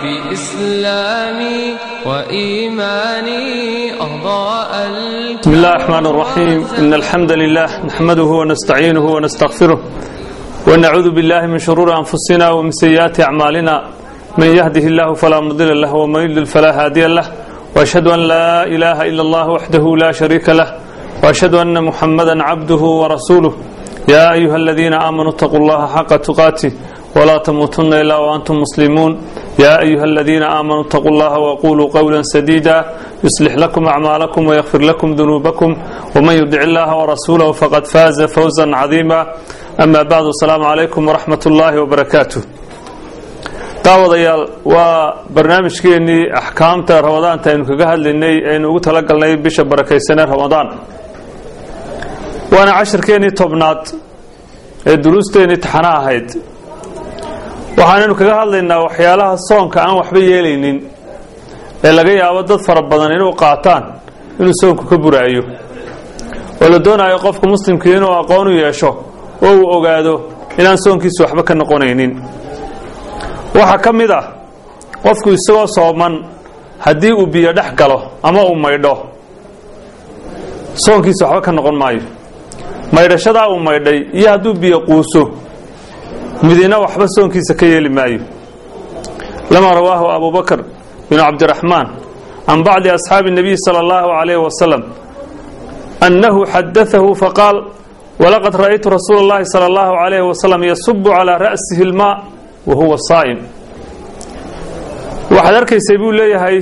بإسلامي وإيماني أضاء. بسم الله الرحمن الرحيم. إن الحمد لله نحمده ونستعينه ونستغفره ونعوذ بالله من شرور أنفسنا ومن سيئات أعمالنا. من يهده الله فلا مضل له ومن يضلل فلا هادي له. وأشهد أن لا إله إلا الله وحده لا شريك له وأشهد أن محمدا عبده ورسوله. يا أيها الذين آمنوا اتقوا الله حق تقاته ولا تموتن إلا وأنتم مسلمون. يا أيها الذين آمنوا اتقوا الله وقولوا قولا سديدا يصلح لكم أعمالكم ويغفر لكم ذنوبكم ومن يطع الله ورسوله فقد فاز فوزا عظيما. أما بعد، السلام عليكم ورحمة الله وبركاته. daawadayaal waa barnaamijkeennii axkaamta ramadaanta aynu kaga hadlaynay aynu ugu talagalnay bisha barakaysanee ramadaan. waana cashirkeennii tobnaad ee duruusteennii taxana ahayd. waxaanaynu kaga hadlaynaa waxyaalaha soonka aan waxba yeelaynin ee laga yaabo dad fara badan inuu qaataan inuu soonku ka buraayo, oo la doonayo qofka muslimkii inuu aqoon u yeesho oo uu ogaado inaan soonkiisu waxba ka noqonaynin. waxaa ka mid ah qofku isagoo sooman haddii uu biyo dhex galo ama uu maydho, soonkiisa waxba ka noqon maayo. maydhashadaa uu maydhay iyo hadduu biyo quuso midina waxba soonkiisa ka yeeli maayo. lama rawaahu abu bakr binu cabdiraxmaan can bacdi asxaabi الnabiy salى اllahu عalayh wasalam annahu xadaahu faqaal walaqad ra'aytu rasuula اllahi salى اllahu عalayh wasalam yasubu calىa ra'sihi اlmaa wahuwa saa'im. waxaad arkaysay buu leeyahay,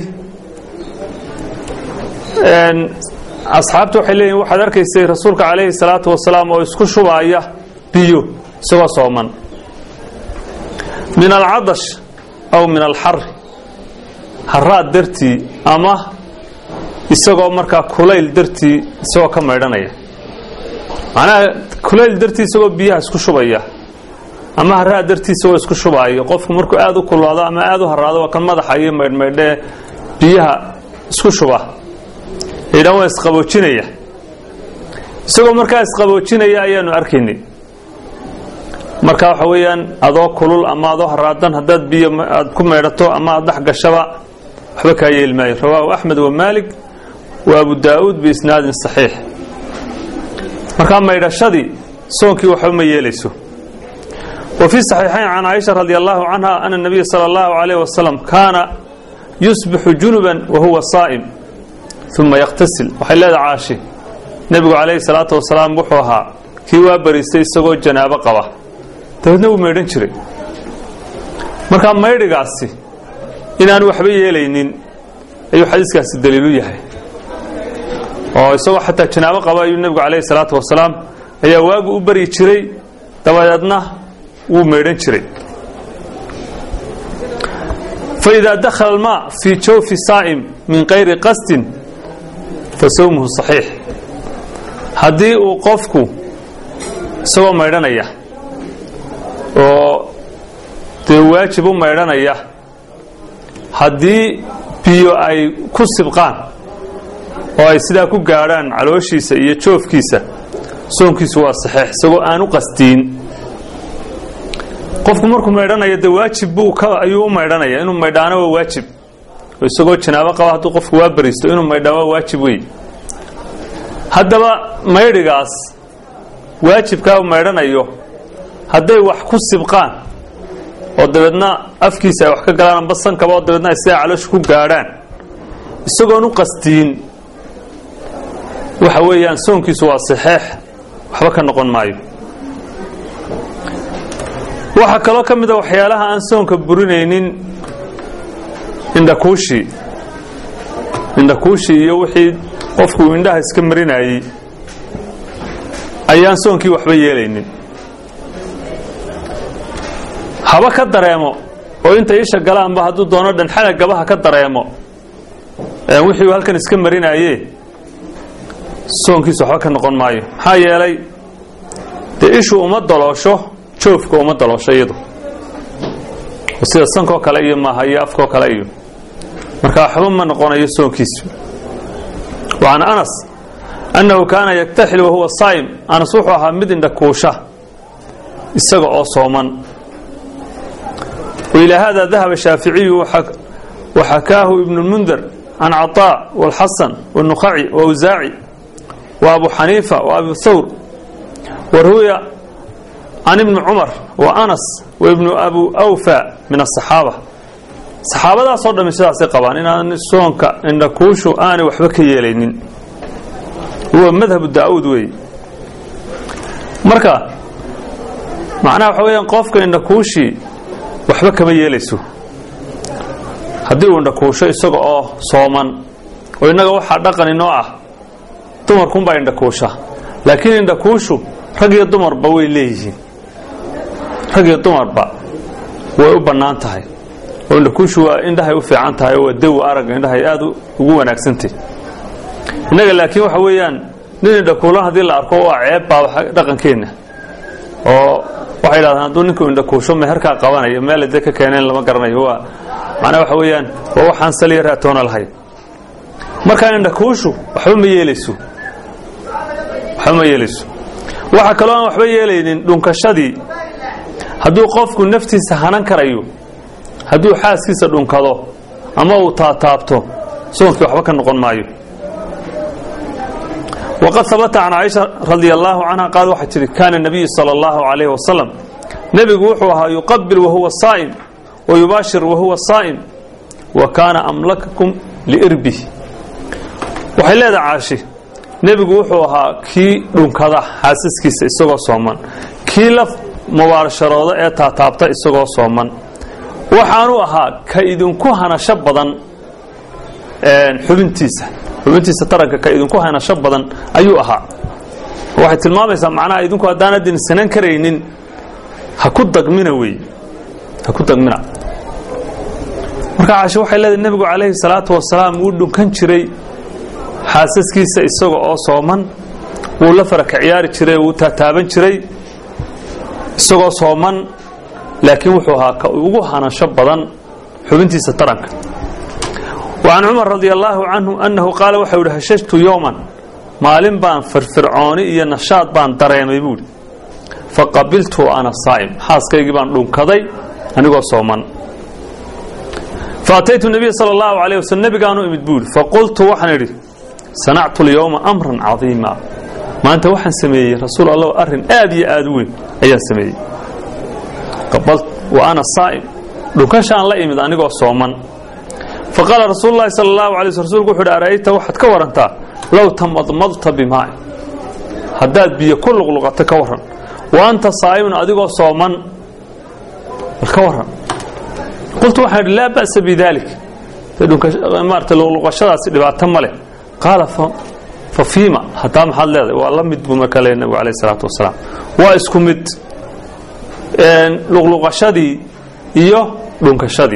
asxaabtu waxay leeyihin waxaad arkaysay rasuulka calayhi salaatu wasalaam oo isku shubaaya biyo isagoo sooman min alcadash aw min alxar, haraad dartii ama isagoo markaa kulayl dartii isagoo ka maydhanaya. macnaha kulayl dartii isagoo biyaha isku shubaya ama haraad dartii isagoo isku shubaayo. qofku markuu aad u kululaado ama aad u haraado waa kan madaxa iyo maydhmaydhee biyaha isku shuba, idhan waa isqaboojinaya. isagoo markaa isqaboojinaya ayaanu arkaynay. marka waxa weeyaan adoo kulul ama adoo haraadan haddaad biyo aad ku maydhato ama aad dhex gashaba waxba kaa yeeli maayo. rawaahu axmed wa maalik wa abu daa'uud biisnaadin saxiix. markaa maydhashadii soonkii waxba ma yeelayso. وفي صحيحين عن عائشة رضي الله عنها أن النبي صلى الله عليه وسلم كان يصبح جنبا وهو صائم ثم يغتسل. waxay leedahay caashi nabigu calayhi salaatu wasalaam wuxuu ahaa kii waa bariistay isagoo janaabo qaba dabeedna wuu maydhan jiray. markaa maydhigaasi inaan waxba yeelaynin ayuu xadiiskaasi daliilu yahay, oo isagoo xataa janaabo qaba ayuu nabigu calayhi salaatu wasalaam ayaa waagu u bari jiray dabadeedna wuu maydhan jiray. فإذا دخل الماء في جوف صائم من غير قصد فصومه صحيح. haddii uu qofku isagoo maydhanaya oo dee waajib u maydhanaya haddii biyo ay ku sibqaan oo ay sidaa ku gaadhaan calooshiisa iyo joofkiisa, soonkiisu waa saxiix isagoo aan u qastiin. qofku markuu maydhanaya dee waajib ayuu u maydhanaya, inuu maydhaano waa waajib. oo isagoo janaabo qaba hadduu qofku waa bariisto inuu maydhaa waa waajib wey. haddaba maydhigaas waajibkaa u maydhanayo hadday wax ku sibqaan oo dabeedna afkiisa ay wax ka galaan amba sankaba oo dabeedna ay sidaa caloosha ku gaadhaan isagoon u qastiin, waxa weeyaan soonkiisu waa saxiix, waxba ka noqon maayo. waxaa kaloo ka mid a waxyaalaha aan soonka burinaynin indhakuushii iyo wixii qofku indhaha iska marinayey ayaan soonkii waxba yeelaynin. haba ka dareemo oo inta isha galaanba hadduu doono dhanxana gabaha ka dareemo wixii uu halkan iska marinaye soonkiisu waxba ka noqon maayo. maxaa yeelay dee ishu uma daloosho joofka uma daloosho iyadu, sida sankoo kale iyo maaha iyo afkoo kale iyo, marka waxba ma noqonayo soonkiisu. وعن أنس أنه كان يكتحل وهو صائم. أنس wuxuu ahaa mid indha kuusha isaga oo sooman. وإلى هذا ذهب الشافعي وحكاه ابن المنذر عن عطاء والحسن والنخعي وأوزاعي وأبو حنيفة وأبي ثور، وروي عن ابن عمر وأنس وابن أبو أوفى من الصحابة. صحابة صار من سياسة قبان إن السونك إن كوشو أنا وحبك يلينين، هو مذهب الداود وي مركا معناه حوالي قفك إن كوشي وحبك ما يليسو هديو إن كوشي يسوق صوما وإنه واحد دقن النوع دمر كون باين دكوشة، لكن إن دكوشو رجع دمر بوي ليه رجع دمر با ويبنان تهاي وإن دكوشو إن ده يوفي عن تهاي ودو أرجع إن ده يأذو وجوا نكسنتي إنك لكن وحويان نين دكولا هذه الأرقام عيب دقن كينه أو waxay yiraahdaan dooninku inda kuusho meherka qabanaya meel dadka keeneen lama garanayo waa macna waxa weeyaan waa waxaan saliira toona lahayn marka inda kuusho waxba ma yeelayso waxa kale oo waxba yeelaynin dhunkashadii haduu qofku naftiisa hanan karayo haduu xaaskiisa dhunkado ama uu taataabto soonki waxba ka noqon maayo. وقد ثبت عن عائشة رضي الله عنها قال وحتى كان النبي صلى الله عليه وسلم نبي وحوها يقبل وهو صائم ويباشر وهو صائم وكان أملككم لإربه. وحيلا عاشي نبي وحوها كي رنكضة حاسس كيس إسقى صوما كي لف مباشرة تعتابت إسقى صوما وحانوها كيدن كهنا شبضا xubintiisa taranka ka idinku hayna shab badan ayuu ahaa. waxay tilmaamaysaa macnaha idinku hadaan adin sanan kareynin ha ku dagmina marka Aisha waxay leedahay nabigu kaleey salaatu wasalaam uu dhunkan jiray xaasaskiisa isaga oo sooman uu la faraka ciyaari jiray uu taataaban jiray isagoo sooman laakiin wuxuu ahaa ka ugu hana shab badan xubintiisa taranka. وعن عمر رضي الله عنه أنه قال وحول هششت يوما مالين بان فرعوني إيا نشاط بان دريمي بول فقبلته أنا صائم حاس كي بان لون كضي أنه صوما فأتيت النبي صلى الله عليه وسلم النبي قانو إمد بول فقلت وحنري صنعت اليوم أمرا عظيما ما أنت وحن سمي رسول الله أرن آدي آدوين أيها سمي قبلت وأنا صائم لو كان شان لا إمد أنه صوما فقال رسول الله صلى الله عليه وسلم وحد أرأيت واحد كورنتا لو تمضمضت بماء حداد بي كل غلقة كورن وأنت صائم أدقى صوما الكورن قلت واحد لا بأس بذلك مارت الغلقة شرس اللي بعد تمله قال ففيما حتى محل هذا والله مد بمكالين النبي عليه الصلاة والسلام واسكمت الغلقة شدي إيوه لونك شدي.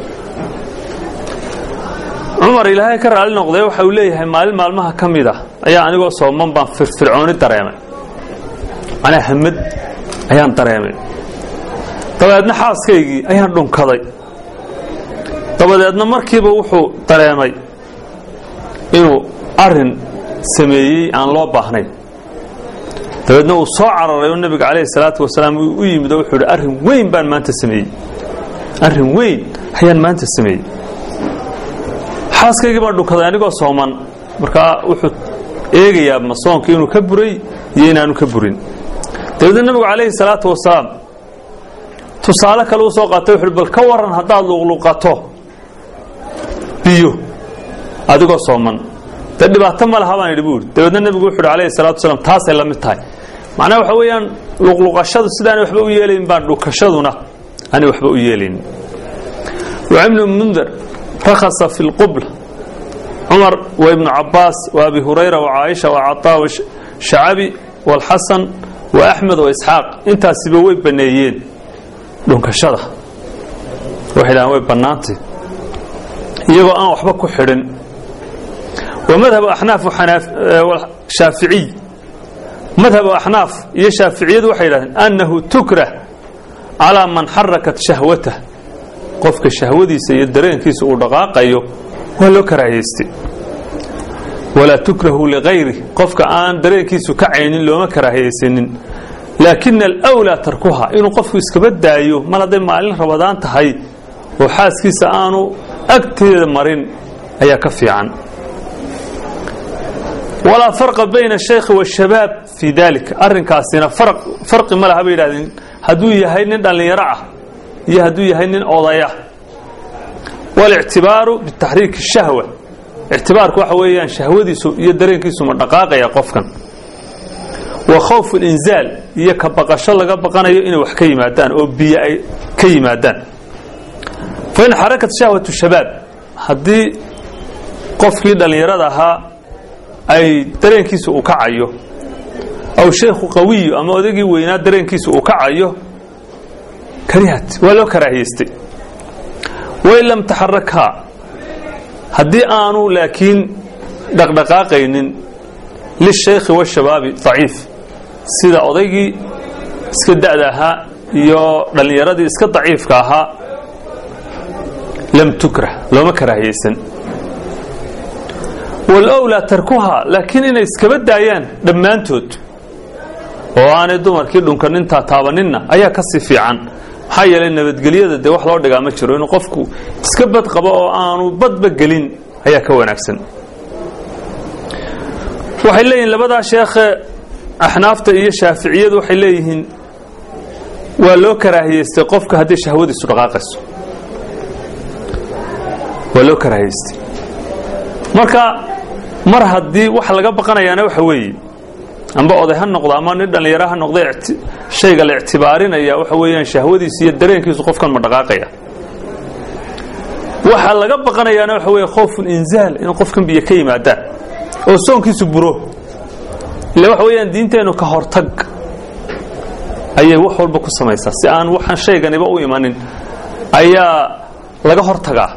عمر إلهي كرر على النقطة وحوليه مالمها كميدة أيها أنيقو صومان بان فرعوني تريمي أنا حمد أيها تريمي طبعا أدنا حاس كيجي أيها دون كضي طبعا أدنا مركبة وحو تريمي إنو أرن سميي عن الله باهني طبعا أدنا وصاعر النبي عليه الصلاة والسلام ويمدو وحو أرن وين بان ما أنت سميي أرن وين حيان ما أنت سميي xaaskayga baan dhunkaday anigoo sooman marka wuxuu eegayaa masoonka inuu ka buray iyo inaanu ka burin. dadna nabigu kaleey salaatu wasalaam tusaale kale uu soo qaatay wuxuu bal ka waran hadaad luqluqato biyo adigoo sooman dhibaato ma laha baan idhi. dadna nabigu wuxuu kaleey salaatu wasalaam taas ay la mid tahay macnaheedu waxa weeyaan luqluqashadu sidaan waxba u yeelayn baan dhunkashaduna ani waxba u yeelayn. وعمل منذر رخص في القبل عمر وابن عباس وابي هريره وعائشه وعطاء والشعبي والحسن واحمد واسحاق انت سبوي بنيين دونكشده وحيلان وي بنانتي يغو ان وحبا ku xidhin. ومذهب احناف وحناف والشافعي مذهب احناف يا شافعيه waxay yiraahdeen انه تكره على من حركت شهوته qofka shahwadiisa iyo dareenkiisa uu dhaqaaqayo waa loo karaahiyay wala tukrahu li ghayri qofka aan dareenkiisu ka ceynin looma karaahiyaynin laakin alawlaa tarkuha inuu qofku iskaba daayo mar hadday maalin rabadaan tahay oo xaaskiisa aanu agteeda marin ayaa ka fiican. walaa farqa bayna ashaykhi waashabaab fii dalika arrinkaasina farqi ma laha bay yidhahdeen hadduu yahay nin dhallinyaro ah iyo hadduu yahay nin odaya. walictibaaru bitaxriiki shahwa ictibaarku waxa weeyaan shahwadiisu iyo dareenkiisu ma dhaqaaqaya qofkan. wa khawfu alinzaal iyo ka baqasho laga baqanayo inay wax ka yimaadaan oo biyo ay ka yimaadaan. fa in xarakat shahwatu shabaab haddii qofkii dhallinyarada ahaa ay dareenkiisu uu kacayo aw shaykhu qawiyu ama odagii weynaa dareenkiisu uu kacayo karihat waa loo karaahiyeystay. wain lam taxarakhaa haddii aanu laakiin dhaqdhaqaaqaynin lishaykhi washabaabi daciif sida odaygii iska da'da ahaa iyo dhallinyaradii iska daciifka ahaa lam tukrah looma karaahiyeysan. walowlaa tarkuhaa laakiin inay iskaba daayaan dhammaantood oo aanay dumarkii dhunkanintaa taabaninna ayaa ka sii fiican. maxaa yeelay nabadgelyada dee wax loo dhigaa ma jiro inuu qofku iska bad qabo oo aanu badba gelin ayaa ka wanaagsan. waxay leeyihiin labadaa sheekhe axnaafta iyo shaaficiyadu waxay leeyihiin waa loo karaahiyeystay qofka haddii shahwadiisu dhaqaaqayso waa loo karaahiyeystay. marka mar haddii wax laga baqanayaana waxa weeye amba oday ha noqdo ama nin dhallinyaro ha noqda shayga la ictibaarinaya waxa weeyaan shahwadiisu iyo dareenkiisu qofkan ma dhaqaaqaya. waxa laga baqanayaana waxa weeye khawfu linzaal in qofkan biyo ka yimaadaan oo soonkiisu buro. ila waxa weeyaan diinteennu ka hortag ayay wax walba ku samaysaa si aan waxaan shayganiba u imanin ayaa laga hortagaa.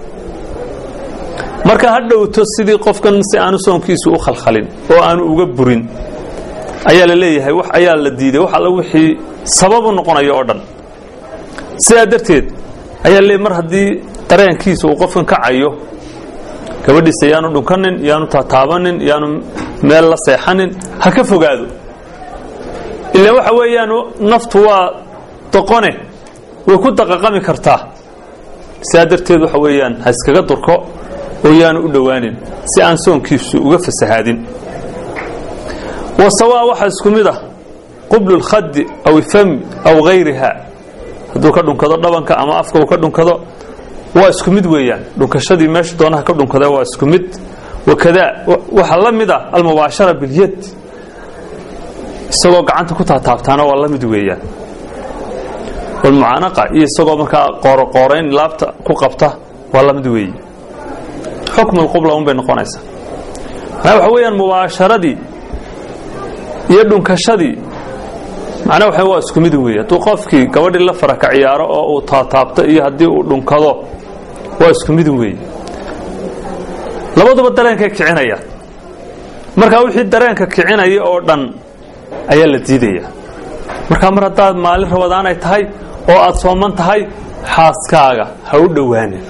marka ha dhowto sidii qofkan si aanu soonkiisu u khalkhalin oo aanu uga burin ayaa la leeyahay wax ayaa la diiday wax alla wixii sabab u noqonayo oo dhan. sidaa darteed ayaa leeyahay mar haddii dareenkiisa uu qofkan kacayo gabadhiisa yaanu dhunkanin yaanu taataabanin yaanu meel la seexanin ha ka fogaado. ilaa waxa weeyaan naftu waa doqone way ku daqaqami kartaa. sidaa darteed waxa weeyaan ha iskaga durko oo yaanu u dhowaanin si aan soonkiisu uga fasahaadin. wasawaa waxa isku mid ah qublu lkhadi aw ifami aw gayriha hadduu ka dhunkado dhabanka ama afka uu ka dhunkado waa isku mid weeyaan. dhunkashadii meesha doonaha ka dhunkada waa isku mid. wakadaa waxaa la mid ah almubaashara bilyad isagoo gacanta ku taataabtaana waa la mid weeyaan. walmucaanaqa iyo isagoo markaa qooroqoorayn laabta ku qabta waa la mid weeye. xukmu lqubla un bay noqonaysaa. waxa weeyaan mubaasharadii iyo dhunkashadii macnaha waxa waa isku mid weeye. hadduu qofkii gabadhii la faraka ciyaaro oo uu taataabto iyo haddii uu dhunkado waa isku mid weeye. labaduba dareenkay kicinaya. markaa wixii dareenka kicinaya oo dhan ayaa la diidaya. markaa mar haddaad maalin rabadaan ay tahay oo aad sooman tahay xaaskaaga ha u dhowaanin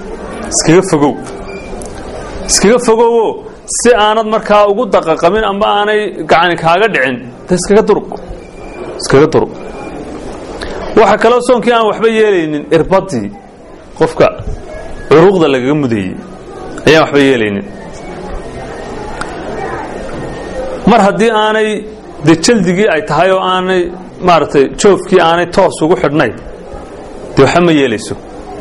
iskaga fogowo si aanad markaa ugu daqaqamin amba aanay gacani kaaga dhicin iskaga durug. waxa kaloo soonkii aan waxba yeelaynin irbadii qofka curuqda lagaga mudayey ayaan waxba yeelaynin. mar haddii aanay de jaldigii ay tahay oo aanay maaragtay joofkii aanay toos ugu xidhnayn dee waxa ma yeelayso.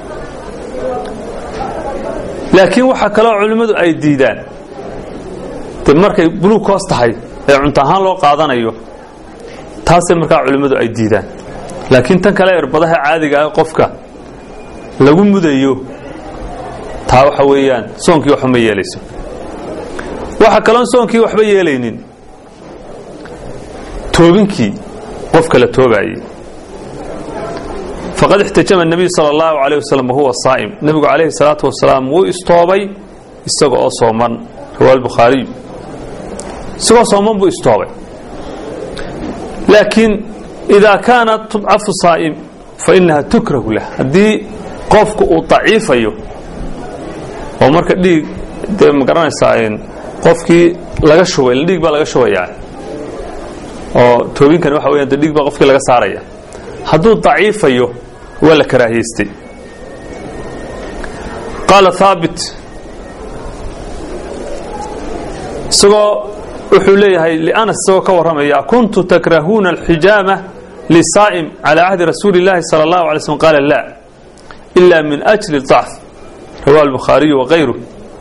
laakiin waxaa kaloo culimmadu ay diidaan de markay buluukoos tahay ee cunto ahaan loo qaadanayo taasay markaa culimmadu ay diidaan. laakiin tan kale irbadaha caadiga ah qofka lagu mudayo taa waxa weeyaan soonkii waxba ma yeelayso. waxa kaloon soonkii waxba yeelaynin toobinkii qofka la toobayay. faqad ixtajama الnabiy salى اllahu عalيه waslm wahuwa saa'im nebigu calayhi الsalaaةu wasalaam wuu istoobay isaga oo sooman riwaa albukhaariyu isagoo sooman buu istoobay. laakiin idaa kaanat tudcafu saa'im fainaha tukrahu lah haddii qofku uu daciifayo oo marka dhiig dee ma garanaysaa qofkii laga shubay dhiig baa laga shubayaa oo toobinkan waxa weeyaan dhiig ba qofkii laga saaraya hadduu daciifayo waa la karaahiystay qaala thaabit isagoo wuxuu leeyahay lianas isagoo ka warramaya kuntu takrahuuna alxijaama lisaa'im calaa cahdi rasuuli illaahi sala allahu alay slm qaala laa ila min ajli dacf rawahu albukhaariyu wakayruh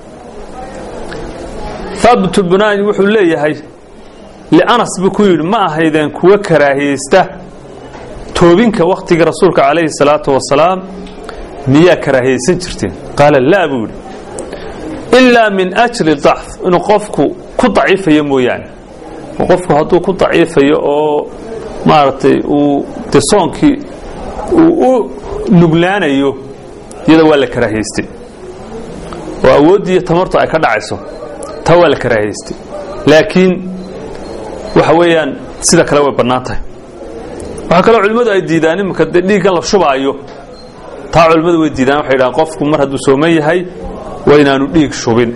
thaabit bunani wuxuu leeyahay lianas buu ku yidhi ma ahaydeen kuwa karaahiyeysta toobinka wakhtigii rasuulka calayhi salaatu wasalaam miyaa karaahiyeysan jirteen qaala laa buu yidhi ilaa min ajli dacf inuu qofku ku daciifayo mooyaane qofku hadduu ku daciifayo oo maaragtay uu de soonkii uu u nuglaanayo iyada waa la karaahiyeystay oo awooddii iyo tamartu ay ka dhacayso taa waa la karaahiyeystay laakiin waxa weeyaan sida kale way bannaan tahay waxaa kaloo culimmadu ay diidaan iminka dee dhiiggan la shubaayo taa culimmadu way diidaan waxay yidhahaan qofku mar hadduu sooman yahay waa inaanu dhiig shubin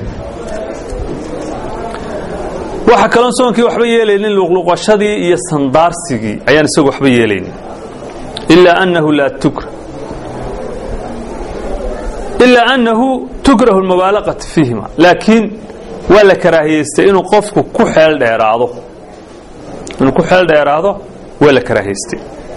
waxa kaloon soonkii waxba yeelaynin luqluqashadii iyo sandaarsigii ayaan isagu waxba yeelaynin ilaa annahu tukrahu almubaalaqatu fiihima laakiin waa la karaahiyeystay inuu qofku ku xeel dheeraado waa la karaahiyeystay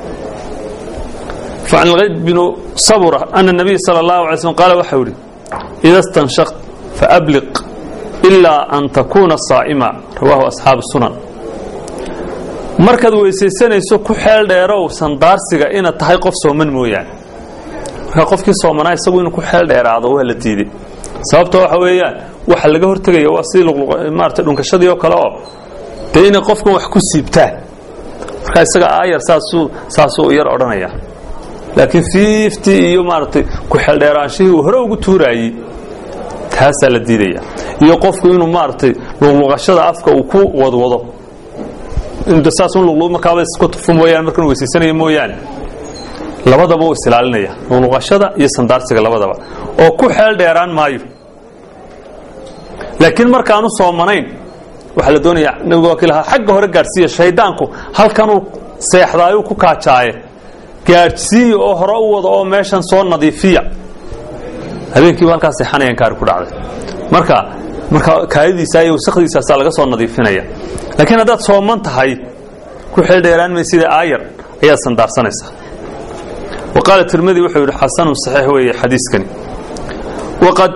فعن الغيث بن صبرة أن النبي صلى الله عليه وسلم قال وحوري إذا استنشقت فأبلق إلا أن تكون صائما رواه أصحاب السنن markaad weysaysanayso ku xeel dheerow sandaarsiga inaad tahay qof sooman mooyaan marka qofkii soomanaa isagu inuu ku xeel dheeraado waa la diiday sababtoo waxa weeyaan waxa laga hortagaya waa sidii maarta dhunkashadii oo kale oo dee inay qofkan wax ku siibtaan marka isaga aayar saasuu yar odhanaya laakiin fiiftii iyo maaragtay ku xeel dheeraanshihii uu hore ugu tuuraayey taasaa la diidaya iyo qofku inuu maaragtay luqluqashada afka uu ku wadwado inta saas uu luqluq markaaba isku tufo mooyaan markan weysaysanaya mooyaane labadaba uu islaalinaya luqluqashada iyo sandaarsiga labadaba oo ku xeel dheeraan maayo laakiin markaanu soomanayn waxa la doonayaa nabiga waa kilaha xagga hore gaarsiiya shaydaanku halkanuu seexdaayu ku kaajaaye gaarsiiya oo hore u wada oo meeshan soo nadiifiya habeenkiiba halkaas seexanayaan kaari ku dhacday marka kaayadiisa iyo wasaqdiisaasaa laga soo nadiifinaya laakiin haddaad sooman tahay ku xeel dheeraan maysida aayar ayaad sandaarsanaysaa وقال الترمذي وحي حسن صحيح وهي حديثكني وقد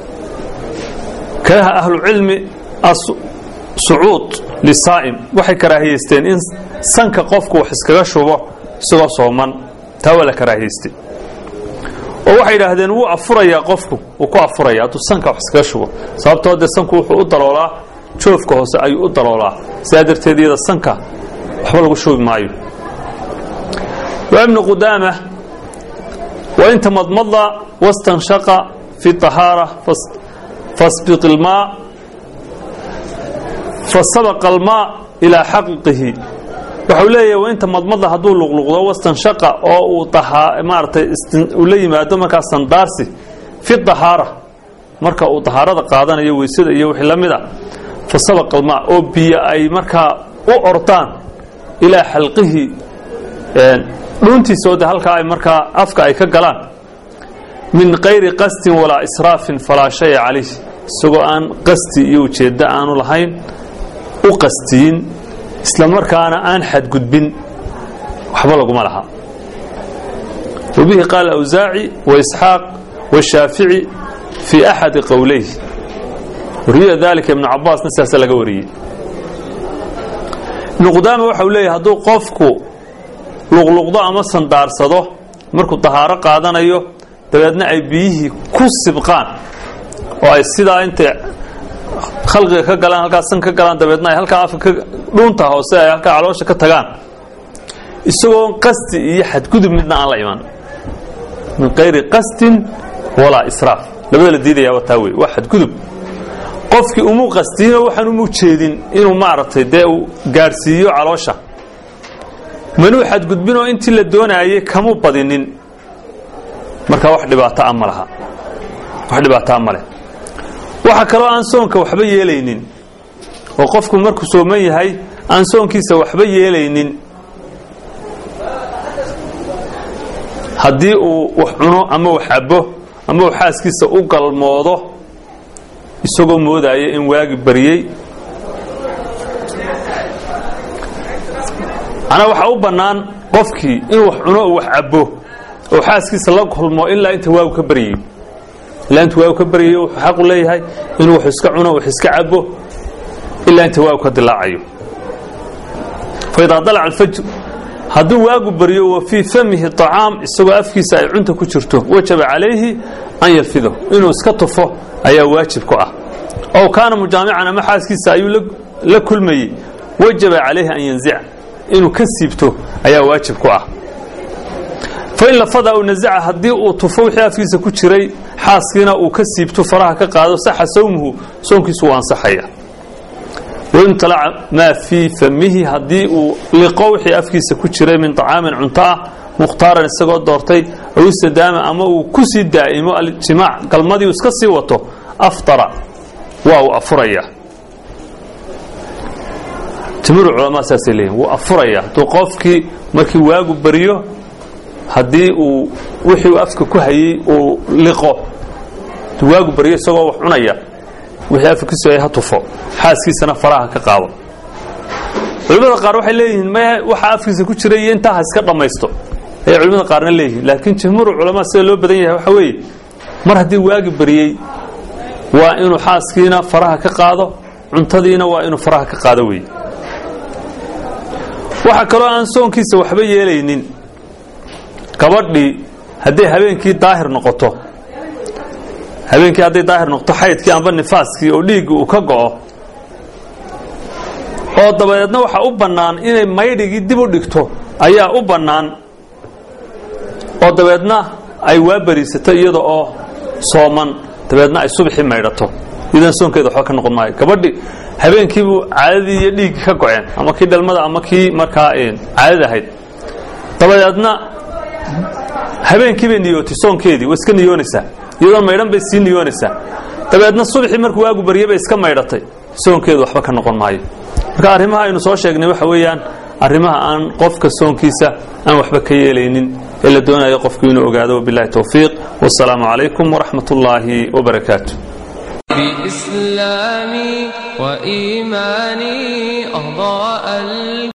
كره أهل العلم الصعود للصائم وحي كراهيستين إن سنك قفك وحسكك شبه سوى صوما تاولا كراهيستين ووحي لهذين هو أفريا قفك وكو أفريا أتو سنك وحسكك شبه سببتو هذا السنك وحو أدلولا شوفك هو أي أدلولا سادر تدير السنك وحبالك شوب معيو وابن قدامة وإن تمضمض واستنشق في الطهارة فاسبق الماء فسبق الماء إلى حقه وحوليه وإن تمضمض هدو لغلغض واستنشق أو طهارة مارت ولي ما دمك استندارسي في الطهارة مركا أو طهارة قادنا يويسد يوحي لمدا فسبق الماء أو بي أي مركا أو أرطان إلى حلقه runtii soo halka ay marka afka ay ka galaan min qayri qastin wala israafin fala shay alayh sugo aan qasti iyo jeeda aanu lahayn u qastiin isla markaana aan xad gudbin waxba lagu malaha وبه قال أوزاعي وإسحاق والشافعي في أحد قوليه وري ذلك ابن عباس نسأل لغوري ابن قدامة وحوليه هدو قفكو luqluqdo ama sandaarsado markuu tahaaro qaadanayo dabeedna ay biyihii ku sibqaan oo ay sidaa intay khalqiga ka galaan halkaas san ka galaan dabeedna ay halkaa afka dhuunta hoose ay halkaa caloosha ka tagaan isagoo qasti iyo xadgudub midna aan la iman min qayri qastin walaa israaf labada la diidaya waa taa wey waa xadgudub qofkii umu qastiino waxaan umu jeedin inuu maaragtay dee uu gaarsiiyo caloosha manuu xadgudbinoo intii la doonaayay kamu badinin marka wax dhibaato ma laha wax dhibaato ma leh waxa kale aan soonka waxba yeelaynin oo qofku markuu sooman yahay aan soonkiisa waxba yeelaynin haddii uu wax cuno ama wax cabo ama uu xaaskiisa u galmoodo isagoo moodaya in waagi bariyey ana waxa u bannaan qofkii inuu wax cuno oo wax cabo oo xaaskiisa la kulmo ilaa inta waagu ka bariyey ilaa inta waagu ka bariyey wuxuu xaq u leeyahay inuu wax iska cuno wax iska cabo ilaa inta waagu ka dilaacayo faidaa dalaca alfajr hadduu waagu bariyo wa fii famihi طacaam isagoo afkiisa ay cunta ku jirto wajaba calayhi an yalfido inuu iska tufo ayaa waajib ku ah ow kaana mujaamican ama xaaskiisa ayuu la kulmayey wajaba calayhi an yanzica inuu ka siibto ayaa waajib ku ah fain lafada aw nazaca haddii uu tufo wixii afkiisa ku jiray xaaskiina uu ka siibto faraha ka qaado saxa sawmuhu soonkiisu waa ansaxaya wain talaca maa fii famihi haddii uu liqo wixii afkiisa ku jiray min طacaamin cunto ah mukhtaaran isagoo doortay aw istadaama ama uu ku sii daa'imo aljimaac galmadii uu iska sii wato aftara waa uu afuraya jumhuur culamaa saasay leeyihin wuu afuraya hadduu qofkii markii waagu bariyo haddii uu wixii uu afka ku hayey uu liqo hadduu waagu bariyo isagoo wax cunaya wixii afkiisu ay ha tufo xaaskiisana faraha ka qaado culimada qaar waxay leeyihiin maya waxa afkiisa ku jiray iyo intaa ha iska dhammaysto ayay culimada qaarna leeyihiin laakiin jumhuur culamaa sida loo badan yahay waxa weeye mar haddii waagi bariyey waa inuu xaaskiina faraha ka qaado cuntadiina waa inuu faraha ka qaado weeye waxa kaloo aan soonkiisa waxba yeelaynin gabadhii hadday habeenkii daahir noqoto habeenkii hadday daahir noqoto xaydkii amba nifaaskii oo dhiigga uu ka go'o oo dabadeedna waxa u bannaan inay maydhigii dib u dhigto ayaa u bannaan oo dabeedna ay waa bariisato iyada oo sooman dabeedna ay subaxii maydhato idan soonkeeda waxba ka noqon maayo gabadhi habeenkiibuu caadadii iyo dhiiggii ka go'een ama kii dhalmada ama kii markaa caadada ahayd dabadeedna habeenkii bay niyootay soonkeedii way iska niyoonaysaa iyadoo maydhan bay sii niyoonaysaa dabeedna subaxii markuu waagu baryay bay iska maydhatay soonkeedu waxba ka noqon maayo marka arrimaha aynu soo sheegnay waxa weeyaan arrimaha aan qofka soonkiisa aan waxba ka yeelaynin ee la doonayo qofku inuu ogaado wabillahi tawfiiq wassalaamu calaykum waraxmat ullaahi wabarakaatu بإسلامي وإيماني أضاء